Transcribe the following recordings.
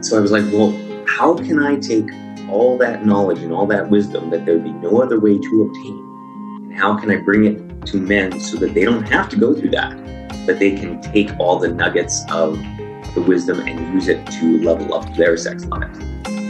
So I was like, well, how can I take all that knowledge and all that wisdom that there'd be no other way to obtain? And how can I bring it to men so that they don't have to go through that, but they can take all the nuggets of the wisdom and use it to level up their sex lives?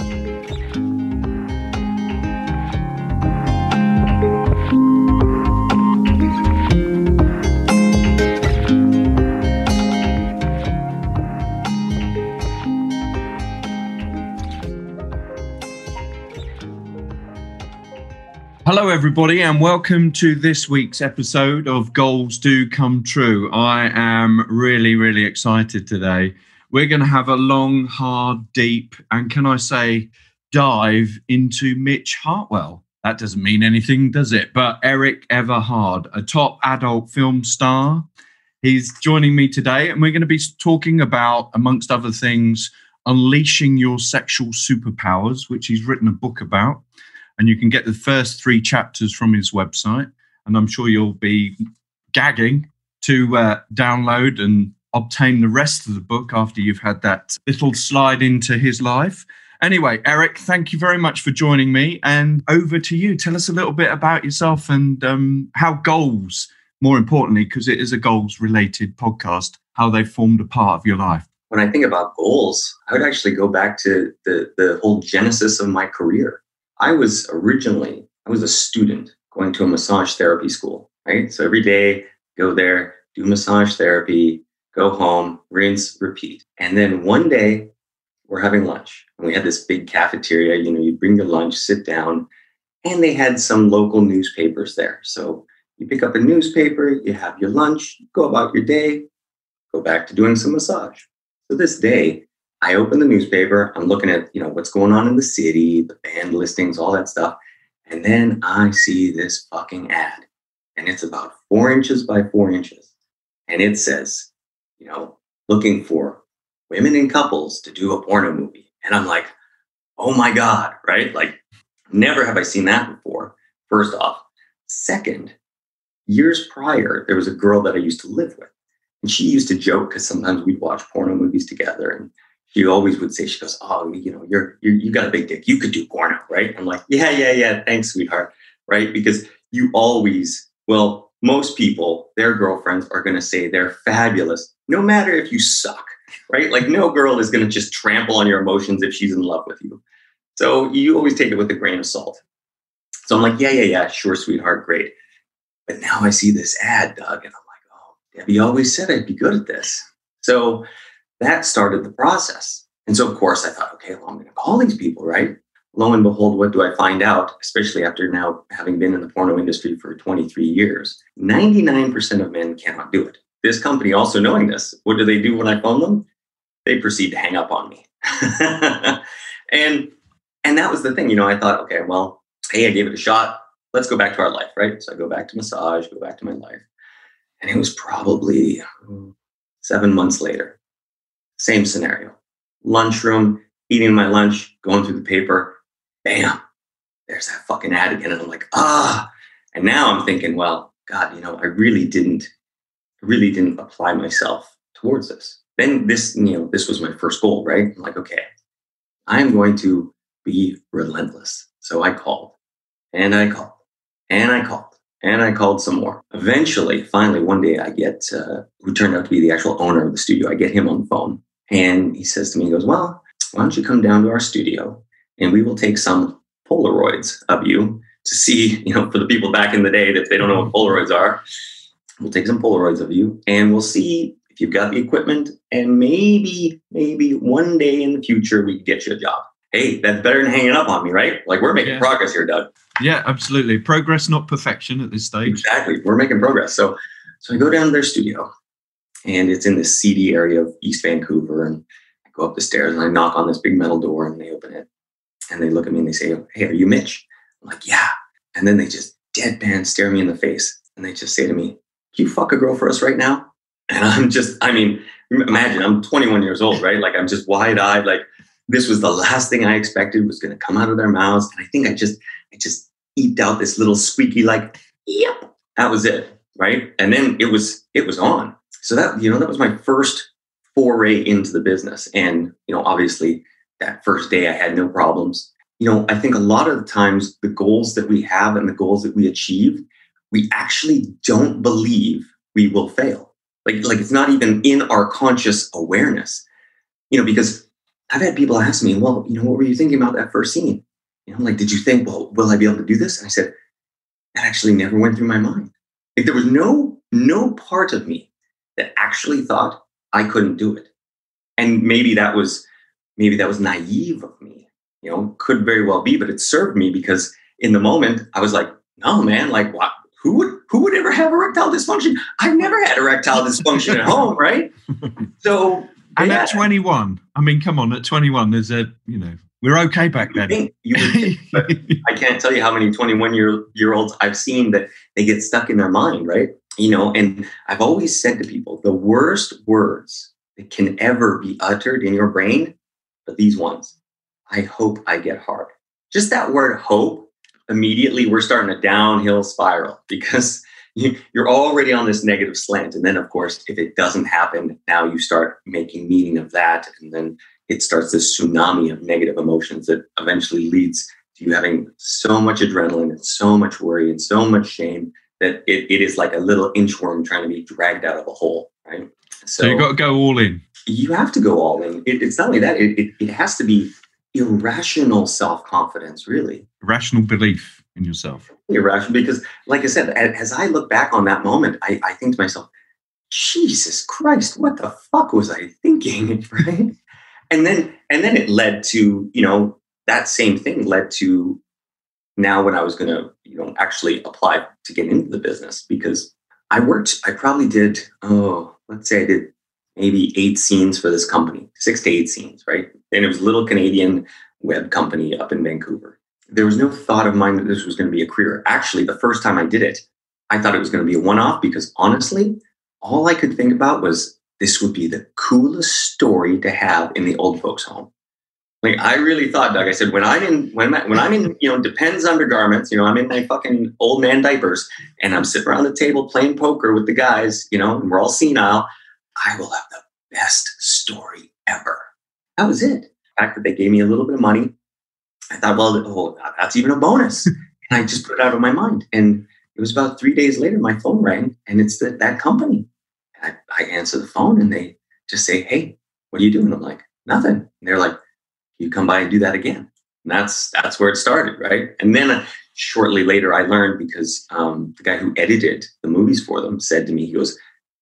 Hello, everybody, and welcome to this week's episode of Goals Do Come True. I am really excited today. We're going to have a long, hard, deep, and can I say, dive into Mitch Hartwell. That doesn't mean anything, does it? But Eric Everhard, a top adult film star. He's joining me today, and we're going to be talking about, amongst other things, unleashing your sexual superpowers, which he's written a book about. And you can get the first 3 chapters from his website. And I'm sure you'll be gagging to download and obtain the rest of the book after you've had that little slide into his life. Anyway, Eric, thank you very much for joining me. And over to you. Tell us a little bit about yourself and how goals, more importantly, because it is a goals-related podcast, how they formed a part of your life. When I think about goals, I would actually go back to the whole genesis of my career. I was a student going to a massage therapy school, right? So every day, go there, do massage therapy, go home, rinse, repeat. And then one day, we're having lunch. And we had this big cafeteria, you bring your lunch, sit down, and they had some local newspapers there. So you pick up a newspaper, you have your lunch, go about your day, go back to doing some massage. So this day, I open the newspaper, I'm looking at, what's going on in the city, the band listings, all that stuff. And then I see this fucking ad. And it's about 4 inches by 4 inches. And it says, looking for women and couples to do a porno movie. And I'm like, oh my God, right? Like, never have I seen that before, first off. Second, years prior, there was a girl that I used to live with. And she used to joke because sometimes we'd watch porno movies together. And she always would say, she goes, oh, you got a big dick. You could do porno, right? I'm like, yeah. Thanks, sweetheart, right? Because most people, their girlfriends are going to say they're fabulous, no matter if you suck, right? Like no girl is going to just trample on your emotions if she's in love with you. So you always take it with a grain of salt. So I'm like, yeah, sure, sweetheart, great. But now I see this ad, Doug, and I'm like, oh, Debbie always said I'd be good at this. So that started the process. And so, of course, I thought, okay, well, I'm going to call these people, right? Lo and behold, what do I find out, especially after now having been in the porno industry for 23 years? 99% of men cannot do it. This company also knowing this, what do they do when I phone them? They proceed to hang up on me. and that was the thing, I thought, okay, well, hey, I gave it a shot. Let's go back to our life, right? So I go back to massage, go back to my life. And it was probably 7 months later. Same scenario. Lunchroom, eating my lunch, going through the paper. Bam, there's that fucking ad again. And I'm like, And now I'm thinking, well, God, I really didn't apply myself towards this. Then this was my first goal, right? I'm like, okay, I'm going to be relentless. So I called and I called and I called and I called some more. Eventually, finally, one day I get who turned out to be the actual owner of the studio. I get him on the phone and he says to me, he goes, well, why don't you come down to our studio and we will take some Polaroids of you to see, for the people back in the day that they don't know what Polaroids are, we'll take some Polaroids of you and we'll see if you've got the equipment and maybe one day in the future we can get you a job. Hey, that's better than hanging up on me, right? Like we're making progress here, Doug. Yeah, absolutely. Progress, not perfection at this stage. Exactly. We're making progress. So I go down to their studio and it's in this seedy area of East Vancouver. And I go up the stairs and I knock on this big metal door and they open it and they look at me and they say, hey, are you Mitch? I'm like, yeah. And then they just deadpan stare me in the face and they just say to me, can you fuck a girl for us right now? And imagine I'm 21 years old, right? Like I'm just wide eyed. Like this was the last thing I expected was going to come out of their mouths. And I think I just eked out this little squeaky, like, yep, that was it. Right. And then it was on. So that was my first foray into the business. And, obviously That first day, I had no problems. I think a lot of the times the goals that we have and the goals that we achieve, we actually don't believe we will fail. Like it's not even in our conscious awareness, because I've had people ask me, well, what were you thinking about that first scene? Like, did you think, well, will I be able to do this? And I said, that actually never went through my mind. Like there was no part of me that actually thought I couldn't do it. And maybe that was naive of me, could very well be, but it served me because in the moment I was like, no, man, like what? Who would ever have erectile dysfunction? I've never had erectile dysfunction at home, right? So, and at 21, I mean, come on, at 21, there's we're okay back then. But I can't tell you how many 21-year-olds I've seen that they get stuck in their mind, right? And I've always said to people, the worst words that can ever be uttered in your brain are these ones. I hope I get hard. Just that word hope, immediately we're starting a downhill spiral because you're already on this negative slant. And then, of course, if it doesn't happen, now you start making meaning of that. And then it starts this tsunami of negative emotions that eventually leads to you having so much adrenaline and so much worry and so much shame that it is like a little inchworm trying to be dragged out of a hole, right? So you got to go all in. You have to go all in. It's not only that, it has to be irrational self-confidence, really. Rational belief in yourself. Irrational, because like I said, as I look back on that moment, I think to myself, Jesus Christ, what the fuck was I thinking, right? And then it led to, that same thing led to now when I was going to, actually apply to get into the business, because I probably did, let's say I did maybe 8 scenes for this company, 6 to 8 scenes, right? And it was a little Canadian web company up in Vancouver. There was no thought of mine that this was going to be a career. Actually, the first time I did it, I thought it was going to be a one-off because honestly, all I could think about was this would be the coolest story to have in the old folks' home. Like I really thought, Doug, I said, when I'm in, Depends undergarments, I'm in my fucking old man diapers and I'm sitting around the table playing poker with the guys, and we're all senile, I will have the best story ever. That was it. The fact that they gave me a little bit of money, I thought, well, that's even a bonus. And I just put it out of my mind. And it was about 3 days later, my phone rang and it's that company. And I answer the phone and they just say, hey, what are you doing? I'm like, nothing. And they're like, you come by and do that again. And that's where it started, right? And then shortly later, I learned because the guy who edited the movies for them said to me, he goes,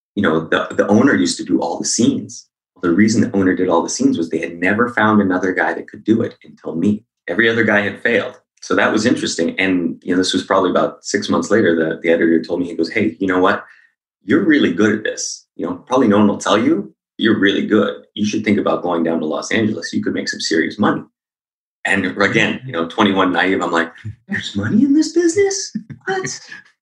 the owner used to do all the scenes. The reason the owner did all the scenes was they had never found another guy that could do it until me. Every other guy had failed. So that was interesting. And, this was probably about 6 months later, the editor told me, he goes, hey, you know what? You're really good at this. Probably no one will tell you. You're really good. You should think about going down to Los Angeles. You could make some serious money. And again, 21 naive, I'm like, there's money in this business? What?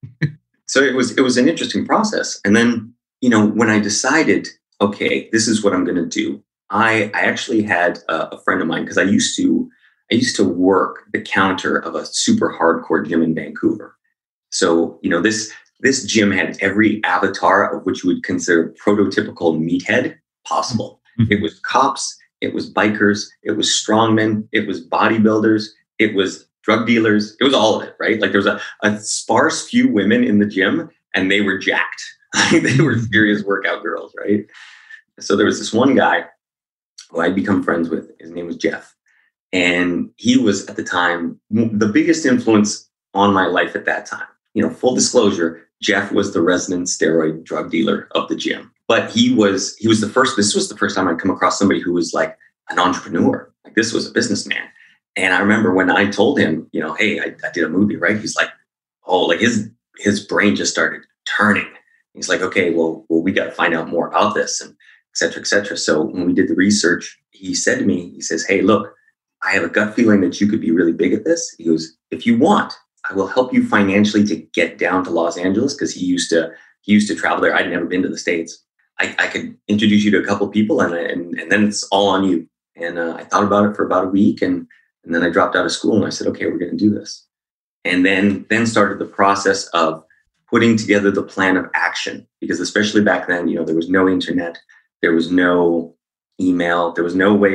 So it was an interesting process. And then, when I decided, okay, this is what I'm going to do, I actually had a friend of mine, because I used to work the counter of a super hardcore gym in Vancouver. So, this gym had every avatar of which you would consider prototypical meathead possible. It was cops, it was bikers, it was strongmen, it was bodybuilders, it was drug dealers, it was all of it, right? Like there was a sparse few women in the gym and they were jacked. They were serious workout girls, right? So there was this one guy who I'd become friends with. His name was Jeff. And he was at the time the biggest influence on my life at that time. Full disclosure, Jeff was the resident steroid drug dealer of the gym. But he was the first, this was the first time I'd come across somebody who was like an entrepreneur. Like this was a businessman. And I remember when I told him, hey, I did a movie, right? He's like, oh, like his brain just started turning. He's like, okay, well, we got to find out more about this and et cetera, et cetera. So when we did the research, he said to me, he says, hey, look, I have a gut feeling that you could be really big at this. He goes, if you want, I will help you financially to get down to Los Angeles, because he used to travel there. I'd never been to the States. I could introduce you to a couple of people and then it's all on you. And I thought about it for about a week and then I dropped out of school and I said, okay, we're going to do this. And then started the process of putting together the plan of action, because especially back then, there was no internet, there was no email, there was no way of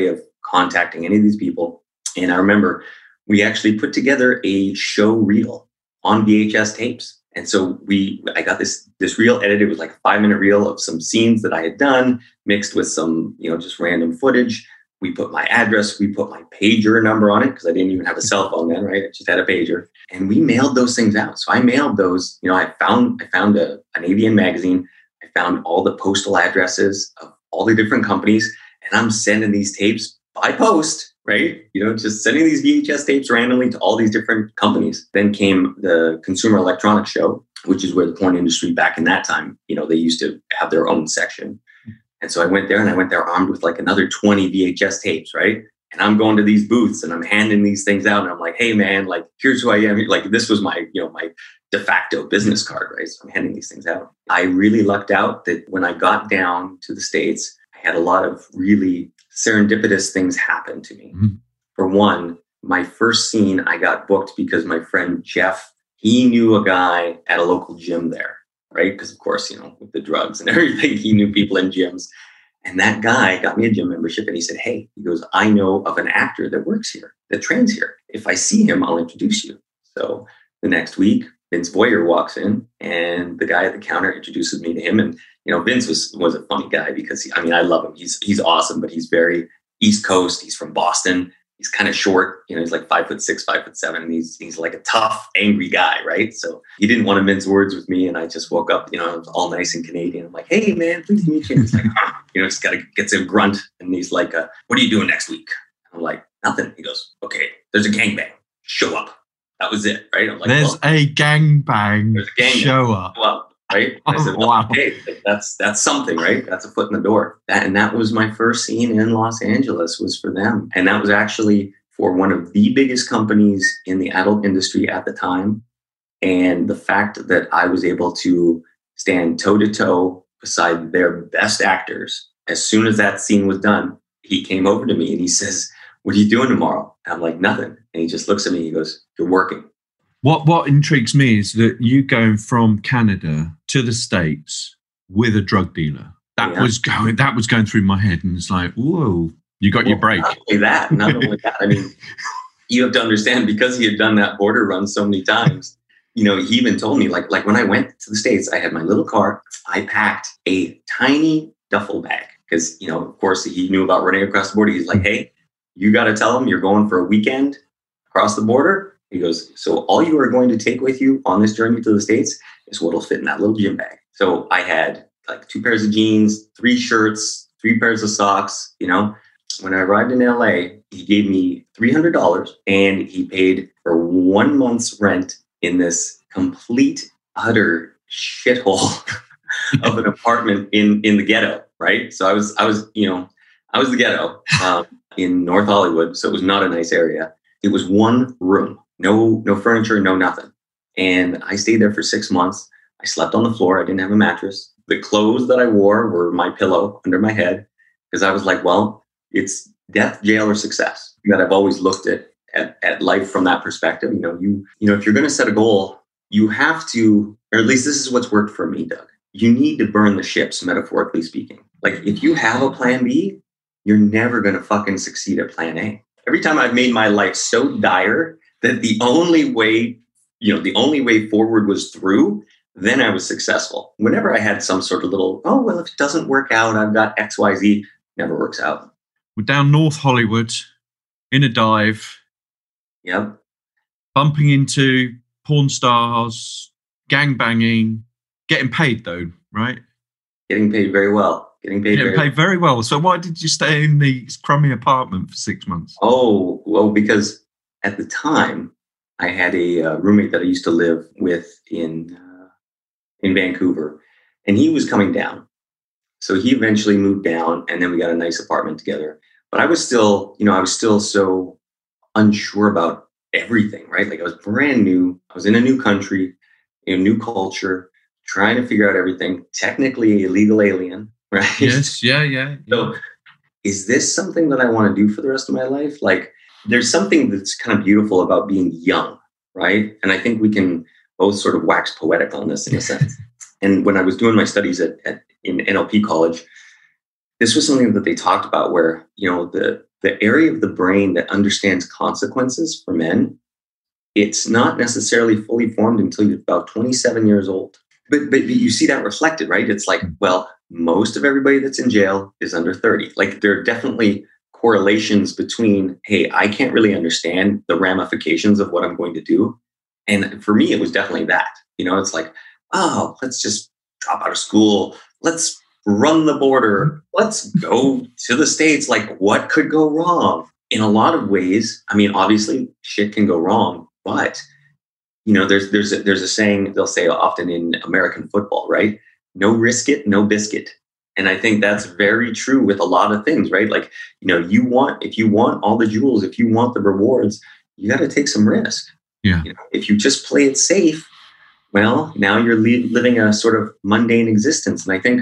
contacting any of these people. And I remember we actually put together a show reel on VHS tapes. And so I got this reel edited. It was like a 5-minute reel of some scenes that I had done mixed with some, just random footage. We put my address, we put my pager number on it because I didn't even have a cell phone then, right? I just had a pager. And we mailed those things out. So I mailed those, I found an AVN magazine. I found all the postal addresses of all the different companies. And I'm sending these tapes by post, right? Just sending these VHS tapes randomly to all these different companies. Then came the Consumer Electronics Show, which is where the porn industry back in that time, they used to have their own section. And so I went there armed with like another 20 VHS tapes, right? And I'm going to these booths and I'm handing these things out. And I'm like, hey man, like, here's who I am. Like, this was my, my de facto business card, right? So I'm handing these things out. I really lucked out that when I got down to the States, I had a lot of really serendipitous things happen to me. Mm-hmm. For one, my first scene, I got booked because my friend Jeff, he knew a guy at a local gym there. Right? Because of course, with the drugs and everything, he knew people in gyms. And that guy got me a gym membership and he said, hey, he goes, I know of an actor that works here, that trains here. If I see him, I'll introduce you. So the next week, Vince Voyer walks in and the guy at the counter introduces me to him. And, Vince was a funny guy because, I love him. He's awesome, but he's very East Coast. He's from Boston. He's kind of short, he's like 5'6", 5'7", and he's like a tough, angry guy, right? So he didn't want to mince words with me, and I just woke up, I was all nice and Canadian. I'm like, hey man, pleased to meet you. And he's like, just gotta get some grunt, and he's like, what are you doing next week? I'm like, nothing. He goes, okay, there's a gangbang. Show up. That was it, right? I'm like, there's a gangbang. There's a gangbang. Show up. Well, right? I said, wow. Okay, that's something, right? That's a foot in the door. That was my first scene in Los Angeles was for them. And that was actually for one of the biggest companies in the adult industry at the time. And the fact that I was able to stand toe to toe beside their best actors, as soon as that scene was done, he came over to me and he says, what are you doing tomorrow? And I'm like, nothing. And he just looks at me, he goes, you're working. What intrigues me is that you going from Canada to the States with a drug dealer. That was going through my head, and it's like, whoa, you got your break. Not only that. You have to understand, because he had done that border run so many times. He even told me, like when I went to the States, I had my little car. I packed a tiny duffel bag because, of course, he knew about running across the border. He's like, hey, you got to tell him you're going for a weekend across the border. He goes, so all you are going to take with you on this journey to the States is what'll fit in that little gym bag. So I had like 2 pairs of jeans, 3 shirts, 3 pairs of socks. When I arrived in LA, he gave me $300 and he paid for 1 month's rent in this complete, utter shithole of an apartment in the ghetto. Right. So I was the ghetto in North Hollywood. So it was not a nice area. It was 1 room. No furniture, no nothing. And I stayed there for 6 months. I slept on the floor. I didn't have a mattress. The clothes that I wore were my pillow under my head because I was like, well, it's death, jail, or success. That I've always looked at life from that perspective. If you're going to set a goal, you have to, or at least this is what's worked for me, Doug. You need to burn the ships, metaphorically speaking. Like if you have a plan B, you're never going to fucking succeed at plan A. Every time I've made my life so dire that the only way forward was through, then I was successful. Whenever I had some sort of little, if it doesn't work out, I've got XYZ, never works out. We're down North Hollywood in a dive. Yep. Bumping into porn stars, gangbanging, getting paid though, right? Getting paid very well. Getting paid very well. So why did you stay in the crummy apartment for 6 months? Oh, well, because at the time I had a roommate that I used to live with in Vancouver, and he was coming down. So he eventually moved down, and then we got a nice apartment together. But I was still so unsure about everything, right? Like I was brand new. I was in a new country, in a new culture, trying to figure out everything. Technically a legal alien, right? Yes, yeah. So is this something that I want to do for the rest of my life? Like there's something that's kind of beautiful about being young, right? And I think we can both sort of wax poetic on this in a sense. And when I was doing my studies in NLP college, this was something that they talked about where, the area of the brain that understands consequences for men, it's not necessarily fully formed until you're about 27 years old. But you see that reflected, right? It's like, well, most of everybody that's in jail is under 30. Like there are definitely correlations between, hey, I can't really understand the ramifications of what I'm going to do. And for me, it was definitely that. It's like, oh, let's just drop out of school. Let's run the border. Let's go to the States. Like, what could go wrong? In a lot of ways, I mean, obviously, shit can go wrong, but there's a saying they'll say often in American football, right? No risk it, no biscuit. And I think that's very true with a lot of things, right? Like, if you want all the jewels, if you want the rewards, you got to take some risk. Yeah. If you just play it safe, well, now you're living a sort of mundane existence. And I think,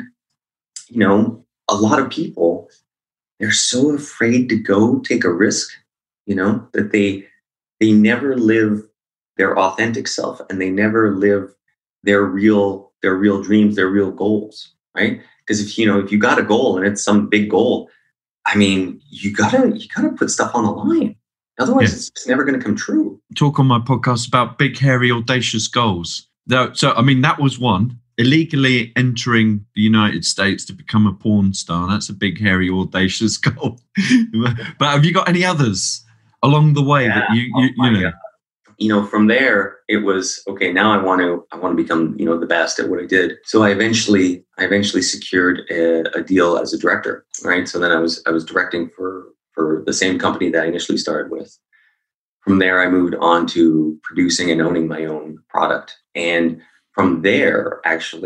a lot of people, they're so afraid to go take a risk, that they never live their authentic self, and they never live their real dreams, their real goals, right? Because if you got a goal and it's some big goal, I mean, you gotta put stuff on the line. Otherwise, it's never going to come true. Talk on my podcast about big, hairy, audacious goals. So, I mean, that was one. Illegally entering the United States to become a porn star. That's a big, hairy, audacious goal. But have you got any others along the way that you know? From there, it was, okay, now I want to become, the best at what I did. So I eventually secured a deal as a director, right? So then I was directing for the same company that I initially started with. From there, I moved on to producing and owning my own product. And from there,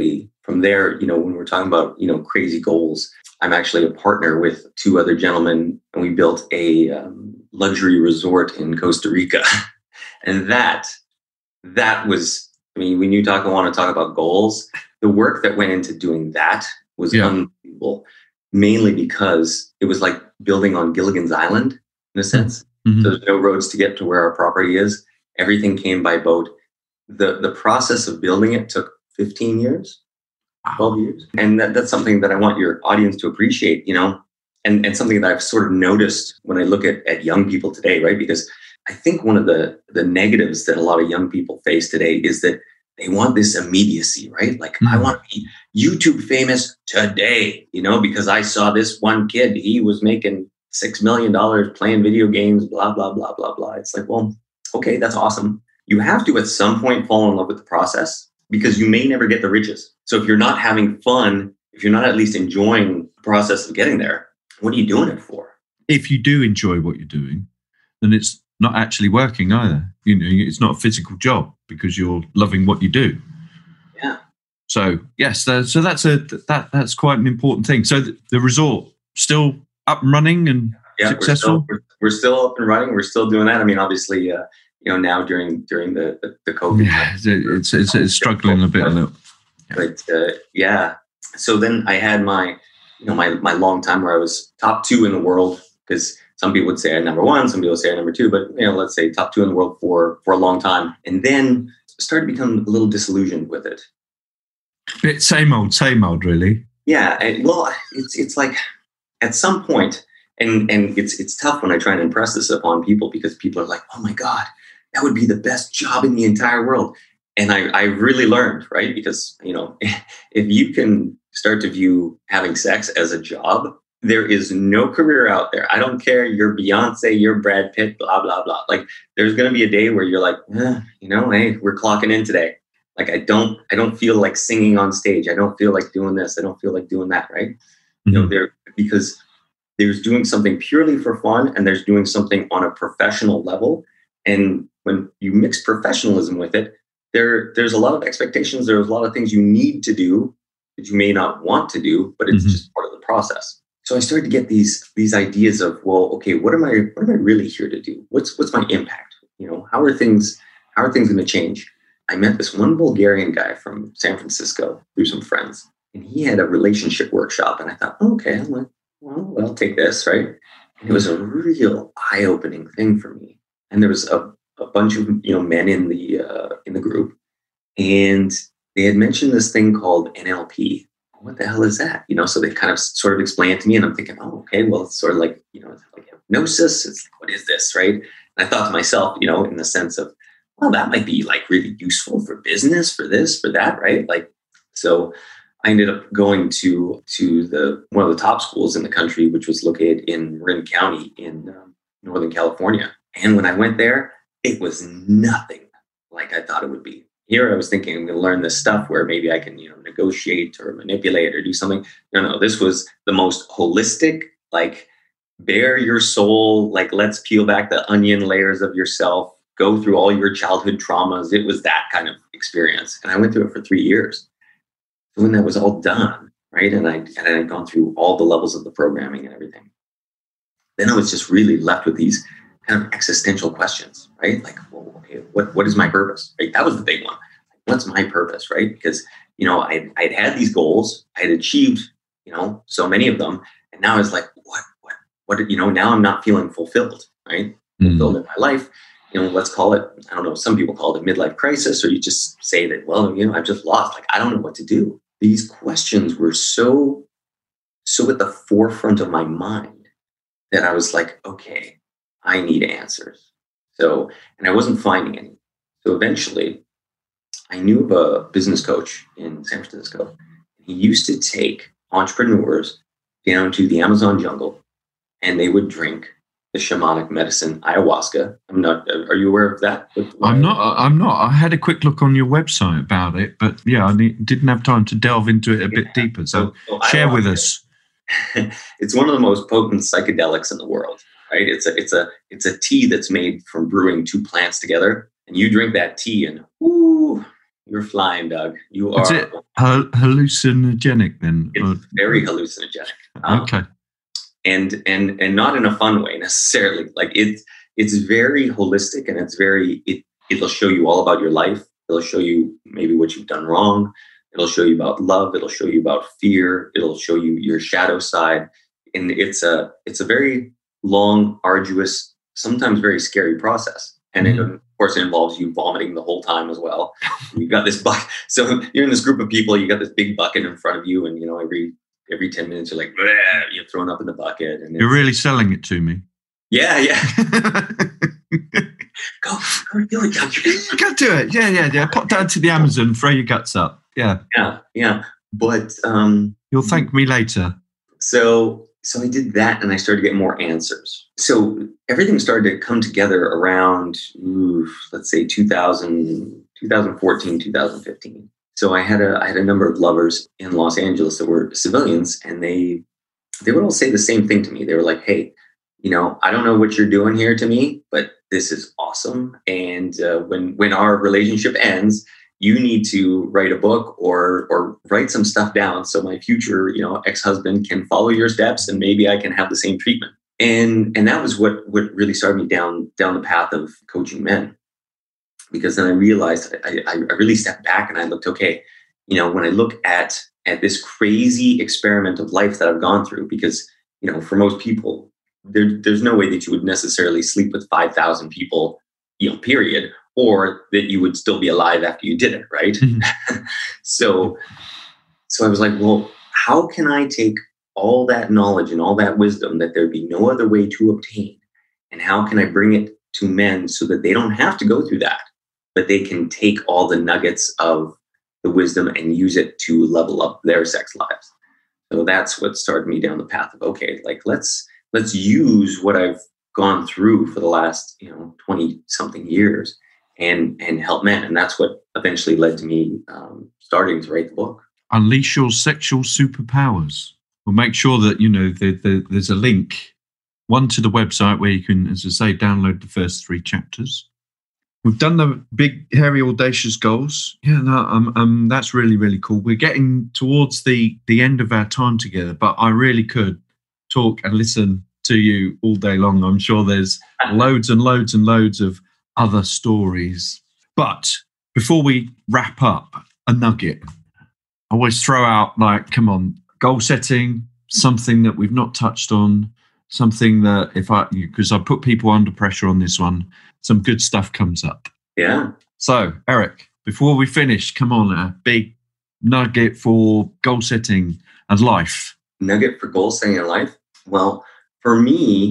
when we're talking about, crazy goals, I'm actually a partner with two other gentlemen, and we built a luxury resort in Costa Rica. And that was, I mean, when you want to talk about goals, the work that went into doing that was unbelievable, mainly because it was like building on Gilligan's Island in a sense. Mm-hmm. So there's no roads to get to where our property is. Everything came by boat. The process of building it took 15 years, 12 years. And that's something that I want your audience to appreciate, and something that I've sort of noticed when I look at young people today, right? Because I think one of the negatives that a lot of young people face today is that they want this immediacy, right? Like, I want to be YouTube famous today, because I saw this one kid, he was making $6 million playing video games, blah, blah, blah, blah, blah. It's like, well, okay, that's awesome. You have to at some point fall in love with the process, because you may never get the riches. So if you're not having fun, if you're not at least enjoying the process of getting there, what are you doing it for? If you do enjoy what you're doing, then it's not actually working either. It's not a physical job because you're loving what you do. Yeah. So yes, so that's quite an important thing. So the resort still up and running and successful. We're still up and running. We're still doing that. I mean, obviously, now during the COVID, it's struggling a bit. But so then I had my long time where I was top 2 in the world, because some people would say I'm number 1, some people would say I'm number 2, but let's say top 2 in the world for a long time, and then started to become a little disillusioned with it. Bit same old, really. Yeah, it's like at some point, and it's tough when I try and impress this upon people, because people are like, oh my God, that would be the best job in the entire world. And I really learned, right? Because, if you can start to view having sex as a job, there is no career out there. I don't care. You're Beyonce, you're Brad Pitt, blah, blah, blah. Like, there's going to be a day where you're like, hey, we're clocking in today. Like, I don't feel like singing on stage. I don't feel like doing this. I don't feel like doing that. Right. Mm-hmm. Because there's doing something purely for fun, and there's doing something on a professional level. And when you mix professionalism with it, there's a lot of expectations. There's a lot of things you need to do that you may not want to do, but it's just part of the process. So I started to get these ideas of, well, okay, what am I really here to do? What's my impact? How are things going to change? I met this one Bulgarian guy from San Francisco through some friends, and he had a relationship workshop, and I thought, okay, I'm like, well, I'll take this, right? And it was a real eye-opening thing for me. And there was a bunch of men in the group, and they had mentioned this thing called NLP. What the hell is that? So they kind of sort of explained it to me, and I'm thinking, oh, okay, well, it's sort of like, it's like hypnosis. It's like, what is this, right? And I thought to myself, in the sense of, well, that might be like really useful for business, for this, for that, right? Like, so I ended up going to one of the top schools in the country, which was located in Marin County in Northern California. And when I went there, it was nothing like I thought it would be. Here I was thinking I'm going to learn this stuff where maybe I can, negotiate or manipulate or do something. No, this was the most holistic, like bare your soul, like let's peel back the onion layers of yourself, go through all your childhood traumas. It was that kind of experience. And I went through it for 3 years. So when that was all done, right, and I'd gone through all the levels of the programming and everything, then I was just really left with these kind of existential questions, right? Like, well, okay, what is my purpose? Right? That was the big one. What's my purpose, right? Because, I'd had these goals, I had achieved, so many of them. And now it's like, what, now I'm not feeling fulfilled, right? Fulfilled in my life. Let's call it, I don't know, some people call it a midlife crisis, or you just say that, well, I've just lost, like, I don't know what to do. These questions were so at the forefront of my mind that I was like, okay, I need answers. So, and I wasn't finding any. So eventually I knew of a business coach in San Francisco. He used to take entrepreneurs down to the Amazon jungle, and they would drink the shamanic medicine ayahuasca. Are you aware of that? I'm not. I had a quick look on your website about it, but yeah, I didn't have time to delve into it a bit deeper. So share with us. It's one of the most potent psychedelics in the world, right? It's a tea that's made from brewing two plants together, and you drink that tea, and you're flying, Doug. You are. Is it hallucinogenic then? It's very hallucinogenic. Okay. And not in a fun way necessarily. Like it's very holistic, and it'll show you all about your life. It'll show you maybe what you've done wrong. It'll show you about love. It'll show you about fear. It'll show you your shadow side. And it's a very long, arduous, sometimes very scary process. And it, of course, it involves you vomiting the whole time as well. You've got this bucket. So you're in this group of people, you got this big bucket in front of you, and every 10 minutes, you're like, you're thrown up in the bucket. And you're really selling it to me. Yeah. go do it, Doug. Go do it. Yeah. Pop down to the Amazon, throw your guts up. Yeah. But you'll thank me later. So I did that, and I started to get more answers. So everything started to come together around, let's say 2014, 2015. So I had a number of lovers in Los Angeles that were civilians, and they would all say the same thing to me. They were like, hey, I don't know what you're doing here to me, but this is awesome. And when our relationship ends, you need to write a book or write some stuff down so my future, ex-husband can follow your steps, and maybe I can have the same treatment. And that was what really started me down the path of coaching men. Because then I realized I really stepped back and I looked, okay, when I look at this crazy experiment of life that I've gone through, because, for most people, there's no way that you would necessarily sleep with 5,000 people, period, or that you would still be alive after you did it, right? Mm-hmm. So I was like, well, how can I take all that knowledge and all that wisdom that there'd be no other way to obtain, and how can I bring it to men so that they don't have to go through that, but they can take all the nuggets of the wisdom and use it to level up their sex lives? So that's what started me down the path of, okay, like let's use what I've gone through for the last 20 something years and help men. And that's what eventually led to me starting to write the book. Unleash your sexual superpowers. We'll make sure that there's a link, one to the website where you can, as I say, download the first 3 chapters. We've done the big, hairy, audacious goals. Yeah, no, that's really, really cool. We're getting towards the end of our time together, but I really could talk and listen to you all day long. I'm sure there's loads and loads and loads of other stories. But before we wrap up, a nugget. I always throw out, like, come on, goal setting, something that we've not touched on, something that because I put people under pressure on this one, some good stuff comes up. Yeah. So, Eric, before we finish, come on, a big nugget for goal setting and life. Nugget for goal setting and life? Well, for me,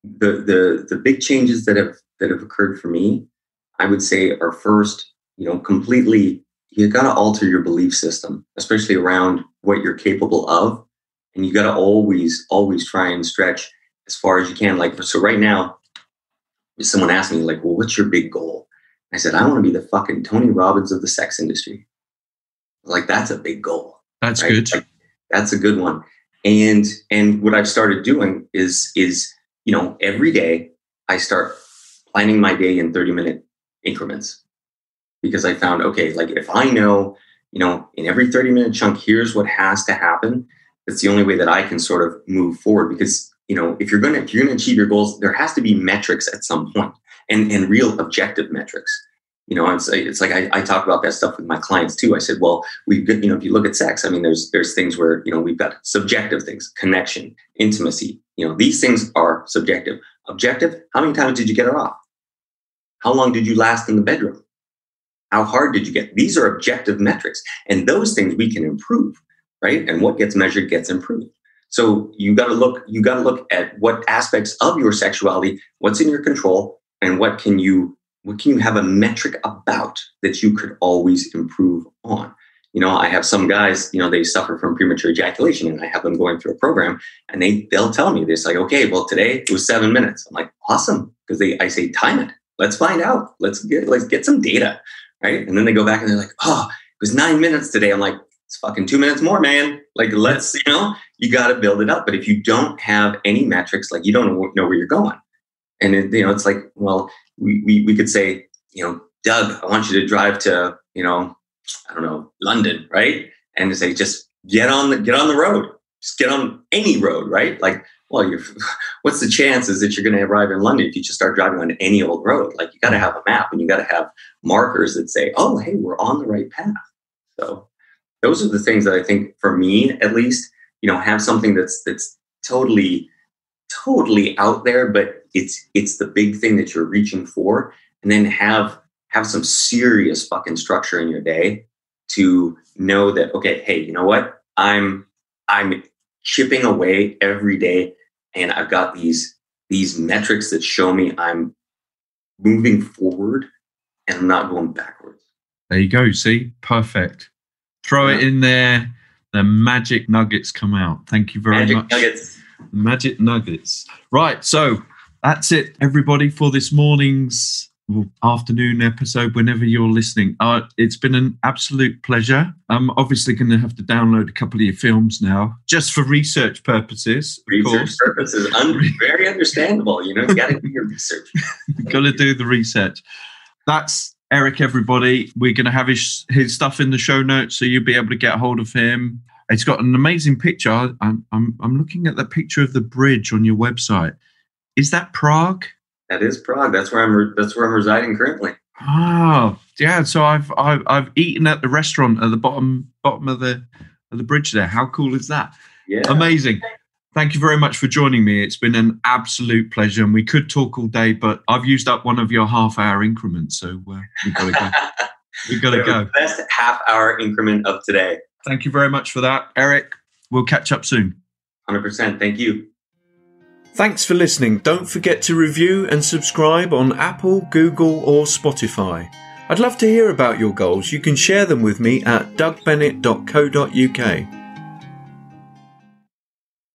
the big changes that have occurred for me, I would say, are first, completely, you got to alter your belief system, especially around what you're capable of. And you got to always try and stretch as far as you can. Like, so right now, if someone asked me, like, well, what's your big goal? I said, I want to be the fucking Tony Robbins of the sex industry. Like, that's a big goal. That's right? Good. Like, that's a good one. And what I've started doing is, every day I start planning my day in 30-minute increments, because I found, okay, like if I know, in every 30-minute chunk, here's what has to happen. That's the only way that I can sort of move forward, because, if you're going to achieve your goals, there has to be metrics at some point, and real objective metrics. It's like I talk about that stuff with my clients too. I said, well, if you look at sex, I mean, there's things where, we've got subjective things, connection, intimacy. These things are subjective. Objective, how many times did you get her off? How long did you last in the bedroom? How hard did you get? These are objective metrics, and those things we can improve, right? And what gets measured gets improved. So you got to look at what aspects of your sexuality, what's in your control, and what can you have a metric about that you could always improve on. I have some guys, they suffer from premature ejaculation, and I have them going through a program, and they'll tell me this, like, okay, well, today it was 7 minutes. I'm like, awesome. Because I say, time it. Let's find out. Let's get some data. Right. And then they go back and they're like, oh, it was 9 minutes today. I'm like, it's fucking 2 minutes more, man. Like, let's, you got to build it up. But if you don't have any metrics, like, you don't know where you're going. And it's like, well, we could say, Doug, I want you to drive to, I don't know, London, right? And to say, just get on the road, just get on any road, right? Like, well, what's the chances that you're going to arrive in London if you just start driving on any old road? Like, you got to have a map, and you got to have markers that say, oh, hey, we're on the right path. So those are the things that I think, for me, at least, have something that's totally out there, but it's the big thing that you're reaching for, and then have some serious fucking structure in your day to know that, okay, hey, you know what? I'm chipping away every day, and I've got these metrics that show me I'm moving forward and I'm not going backwards. There you go. See, perfect. Throw it in there. The magic nuggets come out. Thank you very much. Magic nuggets. Right. So that's it, everybody, for this morning's afternoon episode, whenever you're listening. It's been an absolute pleasure. I'm obviously going to have to download a couple of your films now, just for research purposes. Very understandable. You got to do your research. Got to do the research. That's Eric, everybody. We're going to have his stuff in the show notes, so you'll be able to get a hold of him. It's got an amazing picture. I'm looking at the picture of the bridge on your website. Is that Prague? That is Prague. That's where I'm residing currently. Oh, yeah. So I've eaten at the restaurant at the bottom of the bridge there. How cool is that? Yeah. Amazing. Thank you very much for joining me. It's been an absolute pleasure, and we could talk all day, but I've used up one of your half-hour increments, so we've got to go. We've got to go. The best half-hour increment of today. Thank you very much for that, Eric. We'll catch up soon. 100%. Thank you. Thanks for listening. Don't forget to review and subscribe on Apple, Google, or Spotify. I'd love to hear about your goals. You can share them with me at dougbennett.co.uk.